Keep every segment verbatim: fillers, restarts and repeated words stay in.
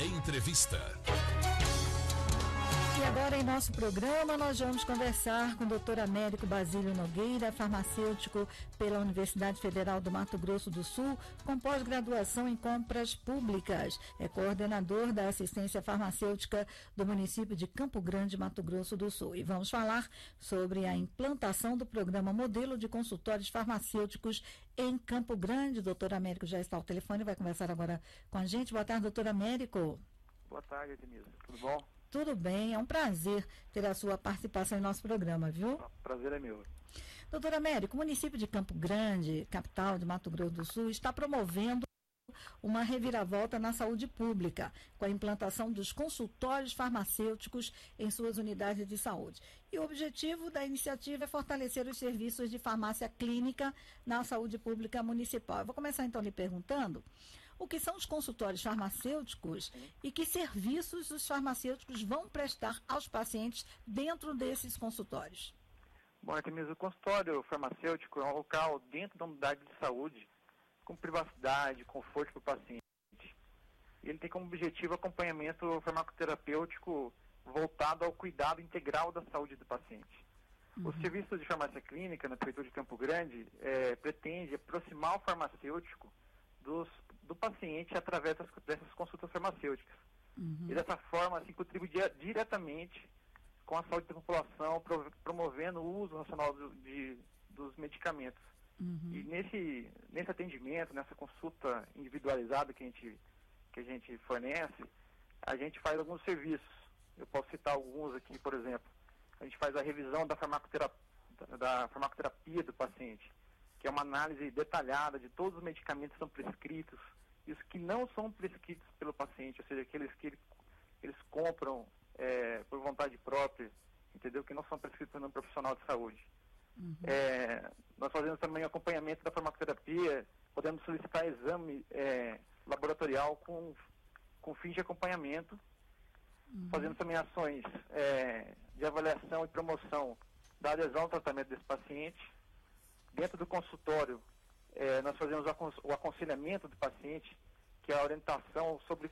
Entrevista. E agora em nosso programa nós vamos conversar com o doutor Américo Basílio Nogueira, farmacêutico pela Universidade Federal do Mato Grosso do Sul, com pós-graduação em compras públicas. É coordenador da assistência farmacêutica do município de Campo Grande, Mato Grosso do Sul. E vamos falar sobre a implantação do programa Modelo de Consultórios Farmacêuticos em Campo Grande. O doutor Américo já está ao telefone e vai conversar agora com a gente. Boa tarde, doutor Américo. Boa tarde, Denise. Tudo bom? Tudo bem, é um prazer ter a sua participação em nosso programa, viu? Prazer é meu. Doutor Américo, o município de Campo Grande, capital de Mato Grosso do Sul, está promovendo uma reviravolta na saúde pública, com a implantação dos consultórios farmacêuticos em suas unidades de saúde. E o objetivo da iniciativa é fortalecer os serviços de farmácia clínica na saúde pública municipal. Eu vou começar então lhe perguntando o que são os consultórios farmacêuticos e que serviços os farmacêuticos vão prestar aos pacientes dentro desses consultórios. Bom, Artemis, o consultório farmacêutico é um local dentro da unidade de saúde com privacidade, conforto para o paciente. Ele tem como objetivo acompanhamento farmacoterapêutico voltado ao cuidado integral da saúde do paciente. Uhum. O serviço de farmácia clínica na Prefeitura de Campo Grande é, pretende aproximar o farmacêutico dos, do paciente através das, dessas consultas farmacêuticas. Uhum. E dessa forma, assim, contribui diretamente com a saúde da população, pro, promovendo o uso racional do, de, dos medicamentos. Uhum. E nesse, nesse atendimento, nessa consulta individualizada que a, gente, que a gente fornece, a gente faz alguns serviços. Eu posso citar alguns aqui, por exemplo. A gente faz a revisão da farmacoterapia, da farmacoterapia do paciente, que é uma análise detalhada de todos os medicamentos que são prescritos e os que não são prescritos pelo paciente, ou seja, aqueles que ele, eles compram é, por vontade própria, entendeu? Que não são prescritos por um profissional de saúde. Uhum. É, nós fazemos também acompanhamento da farmacoterapia, podemos solicitar exame é, laboratorial com, com fins de acompanhamento. Uhum. Fazemos também ações é, de avaliação e promoção da adesão ao tratamento desse paciente. Dentro do consultório, é, nós fazemos o aconselhamento do paciente, que é a orientação sobre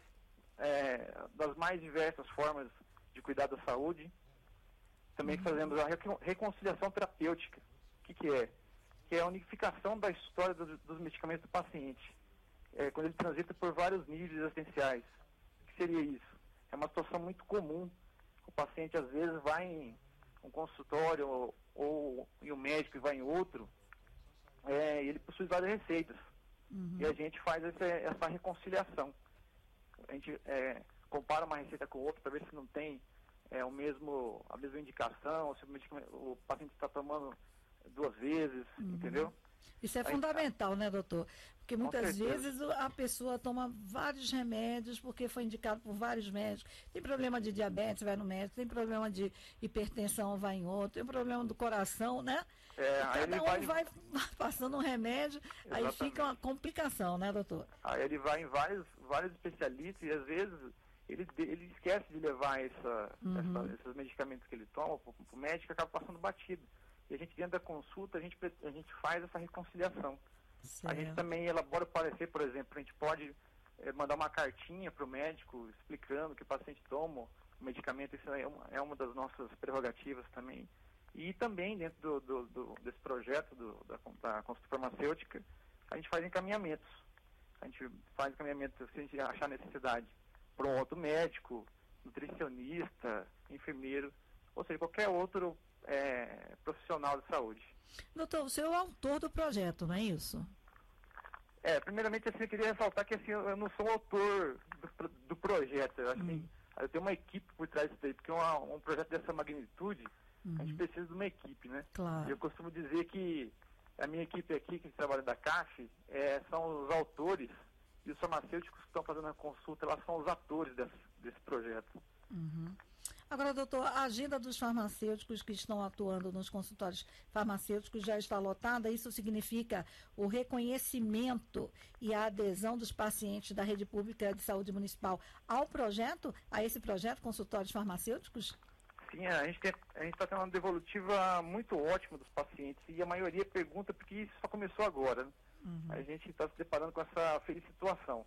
é, das mais diversas formas de cuidar da saúde. Também uhum. fazemos a reconciliação terapêutica. O que, que é? Que é a unificação da história do, dos medicamentos do paciente, é, quando ele transita por vários níveis essenciais. O que seria isso? É uma situação muito comum. O paciente, às vezes, vai em um consultório ou, ou em um médico e vai em outro, é, ele possui várias receitas. Uhum. E a gente faz essa, essa reconciliação. A gente é, compara uma receita com outra para ver se não tem é, o mesmo, a mesma indicação, se o, o paciente está tomando duas vezes, uhum. entendeu? Isso é fundamental, né, doutor? Porque muitas vezes a pessoa toma vários remédios porque foi indicado por vários médicos. Tem problema de diabetes, vai no médico. Tem problema de hipertensão, vai em outro. Tem problema do coração, né? É, aí cada um vai... vai passando um remédio, Exatamente. Aí fica uma complicação, né, doutor? Aí ele vai em vários, vários especialistas e às vezes ele, ele esquece de levar essa, uhum. essa, esses medicamentos que ele toma para o médico e acaba passando batido. E a gente, dentro da consulta, a gente, a gente faz essa reconciliação. Certo. A gente também elabora o parecer, por exemplo, a gente pode é, mandar uma cartinha para o médico explicando que o paciente toma o medicamento, isso é uma, é uma das nossas prerrogativas também. E também, dentro do, do, do, desse projeto do, da, da consulta farmacêutica, a gente faz encaminhamentos. A gente faz encaminhamento, se a gente achar necessidade, para um outro médico, nutricionista, enfermeiro, ou seja, qualquer outro É, profissional de saúde. Doutor, o senhor é o autor do projeto, não é isso? É, primeiramente assim, eu queria ressaltar que assim, eu não sou o autor do, do projeto, assim, hum. eu tenho uma equipe por trás disso daí, porque uma, um projeto dessa magnitude, uhum. a gente precisa de uma equipe, né? Claro. Eu costumo dizer que a minha equipe aqui, que trabalha da C A F, é, são os autores, e os farmacêuticos que estão fazendo a consulta, elas são os atores desse, desse projeto. Uhum. Agora, doutor, a agenda dos farmacêuticos que estão atuando nos consultórios farmacêuticos já está lotada. Isso significa o reconhecimento e a adesão dos pacientes da rede pública de saúde municipal ao projeto, a esse projeto, consultórios farmacêuticos? Sim, a gente está tendo uma devolutiva muito ótima dos pacientes e a maioria pergunta porque isso só começou agora, né? Uhum. A gente está se deparando com essa feliz situação.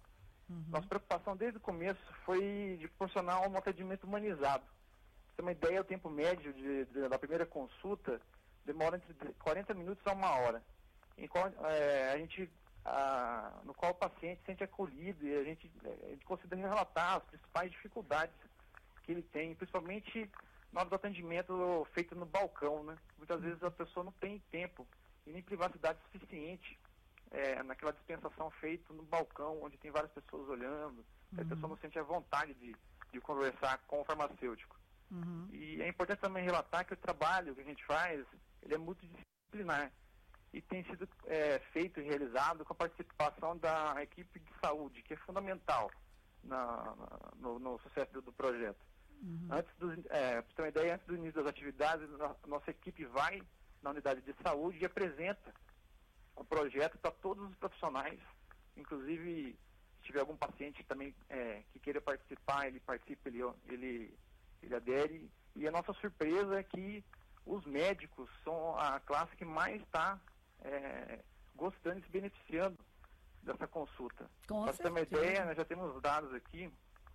Uhum. Nossa preocupação desde o começo foi de proporcionar um atendimento humanizado. Pra ter uma ideia, o tempo médio de, de, da primeira consulta demora entre quarenta minutos a uma hora, em qual, é, a gente, a, no qual o paciente se sente acolhido e a gente, a gente considera relatar as principais dificuldades que ele tem, principalmente na hora do atendimento feito no balcão, né? Muitas vezes a pessoa não tem tempo e nem privacidade suficiente é, naquela dispensação feita no balcão, onde tem várias pessoas olhando, uhum. A pessoa não sente a vontade de, de conversar com o farmacêutico. Uhum. E é importante também relatar que o trabalho que a gente faz, ele é multidisciplinar e tem sido é, feito e realizado com a participação da equipe de saúde, que é fundamental na, na, no, no sucesso do, do projeto. Uhum. Antes do, é, para ter uma ideia, antes do início das atividades, a nossa equipe vai na unidade de saúde e apresenta o projeto para todos os profissionais, inclusive se tiver algum paciente também é, que queira participar, ele participa, ele, ele, ele adere. E a nossa surpresa é que os médicos são a classe que mais está é, gostando e se beneficiando dessa consulta. Para ter uma ideia, nós já temos dados aqui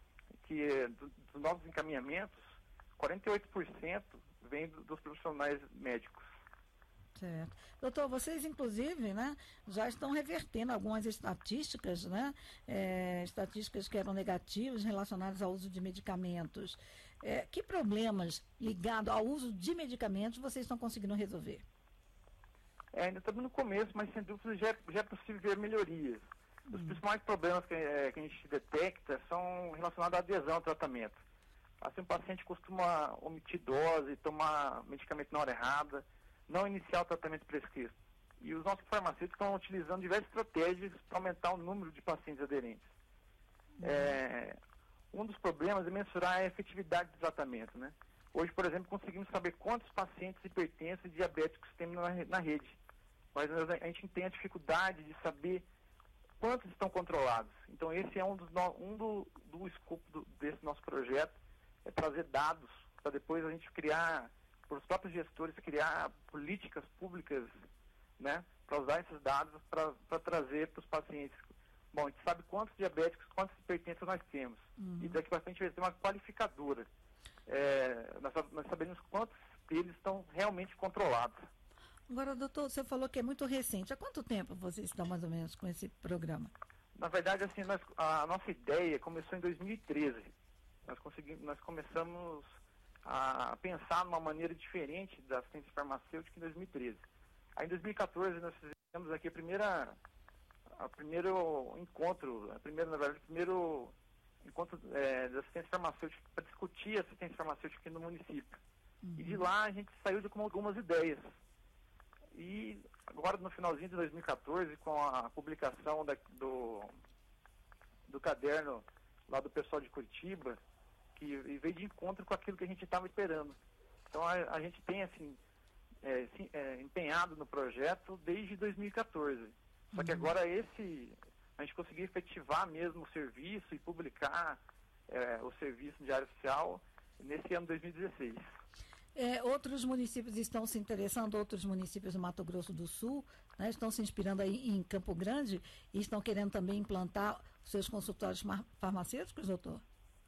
que do, dos novos encaminhamentos, quarenta e oito por cento vem do, dos profissionais médicos. Certo. Doutor, vocês inclusive, né, já estão revertendo algumas estatísticas, né, é, estatísticas que eram negativas relacionadas ao uso de medicamentos. É, que problemas ligados ao uso de medicamentos vocês estão conseguindo resolver? É, ainda estamos no começo, mas sem dúvida já, já é possível ver melhorias. Os principais problemas que, é, que a gente detecta são relacionados à adesão ao tratamento. Assim, o paciente costuma omitir dose, tomar medicamento na hora errada, não iniciar o tratamento prescrito. E os nossos farmacêuticos estão utilizando diversas estratégias para aumentar o número de pacientes aderentes. Uhum. É, um dos problemas é mensurar a efetividade do tratamento, né? Hoje, por exemplo, conseguimos saber quantos pacientes hipertensos e diabéticos temos na, na rede. Mas a gente tem a dificuldade de saber quantos estão controlados. Então, esse é um, dos no, um do, do escopo do, desse nosso projeto, é trazer dados para depois a gente criar, para os próprios gestores, criar políticas públicas, né, para usar esses dados para trazer para os pacientes. Bom, a gente sabe quantos diabéticos, quantos hipertensos nós temos. Uhum. E daqui para frente vai ter uma qualificadora. É, nós, nós sabemos quantos deles estão realmente controlados. Agora, doutor, você falou que é muito recente. Há quanto tempo vocês estão mais ou menos com esse programa? Na verdade, assim, nós, a nossa ideia começou em dois mil e treze. Nós, conseguimos, nós começamos a pensar numa maneira diferente da assistência farmacêutica em dois mil e treze. Aí, em dois mil e quatorze, nós fizemos aqui a primeira, a primeiro encontro, a primeira, na verdade, o primeiro encontro é, da assistência farmacêutica para discutir a assistência farmacêutica aqui no município. Uhum. E de lá a gente saiu com algumas ideias. E agora, no finalzinho de dois mil e quatorze, com a publicação da, do, do caderno lá do pessoal de Curitiba, que veio de encontro com aquilo que a gente estava esperando. Então, a, a gente tem, assim, é, sim, é, empenhado no projeto desde dois mil e quatorze. Só que agora esse, a gente conseguiu efetivar mesmo o serviço e publicar é, o serviço no Diário Oficial nesse ano dois mil e dezesseis. É, outros municípios estão se interessando, outros municípios do Mato Grosso do Sul, né, estão se inspirando aí em Campo Grande e estão querendo também implantar os seus consultórios farmacêuticos, doutor?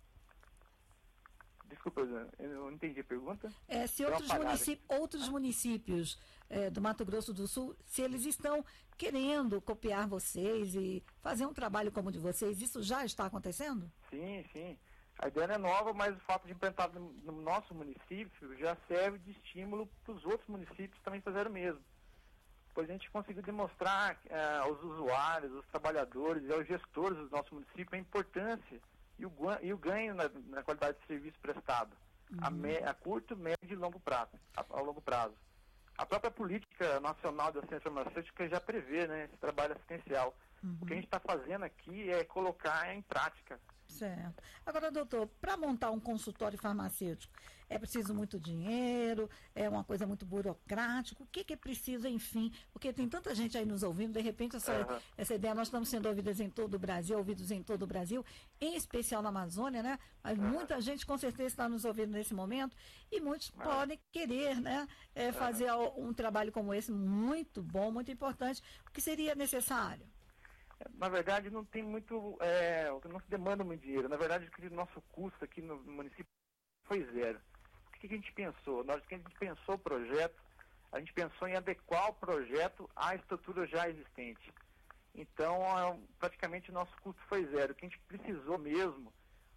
Desculpa, eu não entendi a pergunta. É, se outros, municípios, outros municípios é, do Mato Grosso do Sul, se eles estão querendo copiar vocês e fazer um trabalho como o de vocês, isso já está acontecendo? Sim, sim. A ideia não é nova, mas o fato de implantar no, no nosso município já serve de estímulo para os outros municípios também fazerem o mesmo. Pois a gente conseguiu demonstrar eh, aos usuários, aos trabalhadores e aos gestores do nosso município a importância e o, e o ganho na, na qualidade de serviço prestado, uhum. a, me, a curto, médio e longo prazo, a, a longo prazo. A própria política nacional da assistência farmacêutica já prevê, né, esse trabalho assistencial. Uhum. O que a gente está fazendo aqui é colocar em prática. Certo. Agora, doutor, para montar um consultório farmacêutico, é preciso muito dinheiro, é uma coisa muito burocrática, o que, que é preciso, enfim, porque tem tanta gente aí nos ouvindo, de repente essa, uhum. essa ideia, nós estamos sendo ouvidas em todo o Brasil, ouvidos em todo o Brasil, em especial na Amazônia, né? Mas uhum. muita gente com certeza está nos ouvindo nesse momento e muitos uhum. podem querer, né, é, fazer uhum. um trabalho como esse muito bom, muito importante. O que seria necessário? Na verdade, não tem muito, é, não se demanda muito dinheiro. Na verdade, o nosso custo aqui no município foi zero. O que a gente pensou? Nós, que a gente pensou o projeto, a gente pensou em adequar o projeto à estrutura já existente. Então, praticamente, o nosso custo foi zero. O que a gente precisou mesmo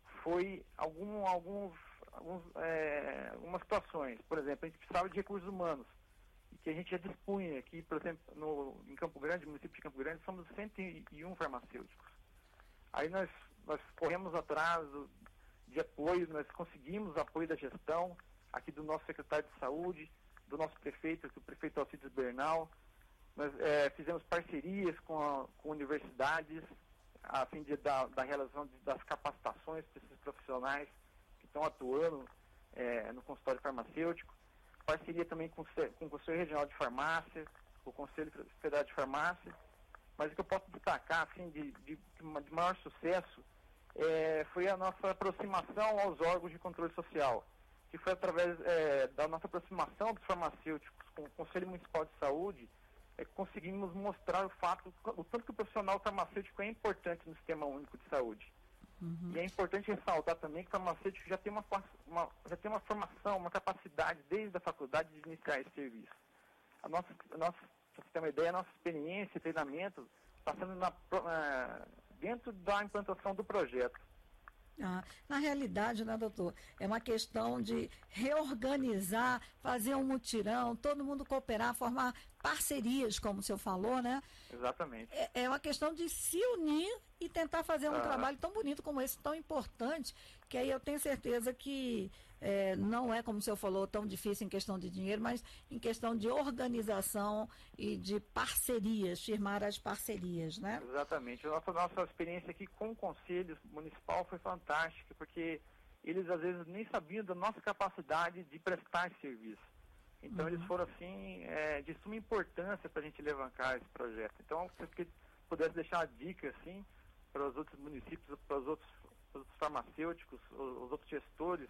foi algum, alguns, alguns, é, algumas situações. Por exemplo, a gente precisava de recursos humanos, que a gente já dispunha aqui, por exemplo, no, em Campo Grande, município de Campo Grande, somos cento e um farmacêuticos. Aí nós, nós corremos atrás de apoio, nós conseguimos apoio da gestão, aqui do nosso secretário de saúde, do nosso prefeito, o prefeito Alcides Bernal. Nós é, fizemos parcerias com, a, com universidades, a fim de da, da realização de, das capacitações para esses profissionais que estão atuando é, no consultório farmacêutico. Parceria também com, com o Conselho Regional de Farmácia, o Conselho Federal de Farmácia. Mas o que eu posso destacar, assim, de, de, de maior sucesso, é, foi a nossa aproximação aos órgãos de controle social, que foi através é, da nossa aproximação dos farmacêuticos com o Conselho Municipal de Saúde, é, que conseguimos mostrar o fato, o tanto que o profissional farmacêutico é importante no Sistema Único de Saúde. Uhum. E é importante ressaltar também que o farmacêutico já tem uma, uma, já tem uma formação, uma capacidade desde a faculdade de iniciar esse serviço. A nossa, a nossa, para você ter uma ideia, a nossa experiência e treinamento está sendo na, uh, dentro da implantação do projeto. Ah, na realidade, né, doutor, é uma questão de reorganizar, fazer um mutirão, todo mundo cooperar, formar parcerias, como o senhor falou, né? Exatamente. É, é uma questão de se unir e tentar fazer um ah. trabalho tão bonito como esse, tão importante, que aí eu tenho certeza que é, não é, como o senhor falou, tão difícil em questão de dinheiro, mas em questão de organização e de parcerias, firmar as parcerias, né? Exatamente. A nossa, nossa experiência aqui com o Conselho Municipal foi fantástica, porque eles às vezes nem sabiam da nossa capacidade de prestar esse serviço. Então, uhum. eles foram, assim, é, de suma importância para a gente levantar esse projeto. Então, se eu pudesse deixar uma dica, assim, para os outros municípios, para os outros, para os farmacêuticos, os, os outros gestores,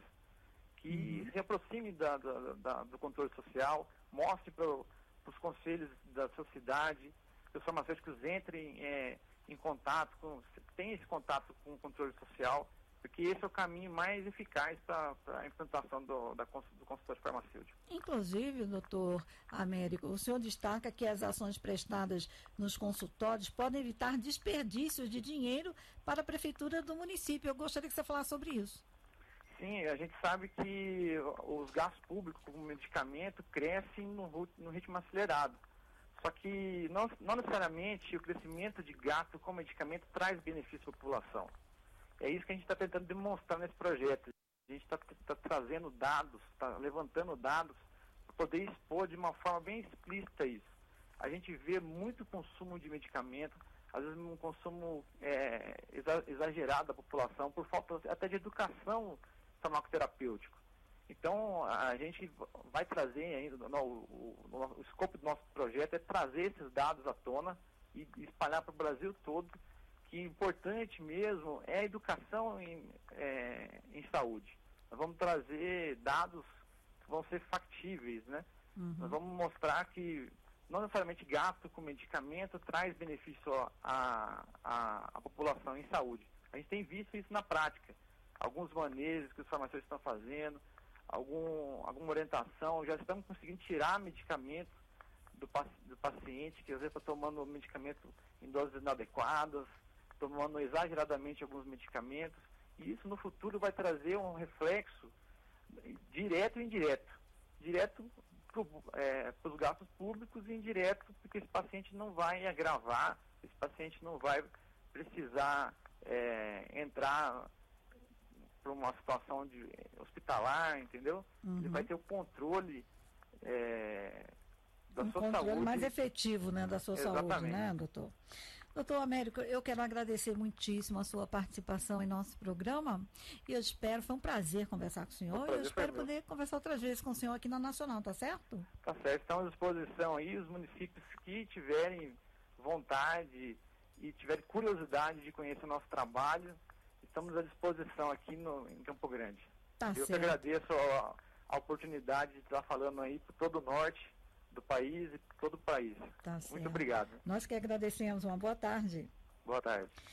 que uhum. se aproximem da, da, da, do controle social, mostrem para os conselhos da sociedade, que os farmacêuticos entrem é, em contato, com, tenham esse contato com o controle social, porque esse é o caminho mais eficaz para a implantação do, da, do consultório farmacêutico. Inclusive, doutor Américo, o senhor destaca que as ações prestadas nos consultórios podem evitar desperdícios de dinheiro para a prefeitura do município. Eu gostaria que você falasse sobre isso. Sim, a gente sabe que os gastos públicos com medicamento crescem no, no ritmo acelerado. Só que não, não necessariamente o crescimento de gasto com medicamento traz benefício à população. É isso que a gente está tentando demonstrar nesse projeto. A gente está tá trazendo dados, está levantando dados para poder expor de uma forma bem explícita isso. A gente vê muito consumo de medicamento, às vezes um consumo é, exagerado da população, por falta até de educação farmacoterapêutica. Então, a gente vai trazer ainda, no, o, o, o escopo do nosso projeto é trazer esses dados à tona e espalhar para o Brasil todo, que importante mesmo é a educação em, é, em saúde. Nós vamos trazer dados que vão ser factíveis, né? Uhum. Nós vamos mostrar que não necessariamente gasto com medicamento traz benefício à, à, à população em saúde. A gente tem visto isso na prática. Alguns manejos que os farmacêuticos estão fazendo, algum, alguma orientação, já estamos conseguindo tirar medicamentos do, do paciente, que às vezes está tomando medicamento em doses inadequadas, tomando exageradamente alguns medicamentos, e isso no futuro vai trazer um reflexo direto e indireto. Direto para os gastos públicos e indireto, porque esse paciente não vai agravar, esse paciente não vai precisar é, entrar para uma situação de hospitalar, entendeu? Uhum. Ele vai ter o controle é, da um sua controle saúde. mais efetivo, né, da sua Exatamente. saúde, né, doutor? Doutor Américo, eu quero agradecer muitíssimo a sua participação em nosso programa e eu espero, foi um prazer conversar com o senhor, e eu espero poder conversar outras vezes com o senhor aqui na Nacional, tá certo? Tá certo, estamos à disposição aí, os municípios que tiverem vontade e tiverem curiosidade de conhecer o nosso trabalho, estamos à disposição aqui no, em Campo Grande. Tá eu certo. que agradeço a, a oportunidade de estar falando aí por todo o norte do país e por todo o país. Tá Muito certo. obrigado. Nós que agradecemos. Uma boa tarde. Boa tarde.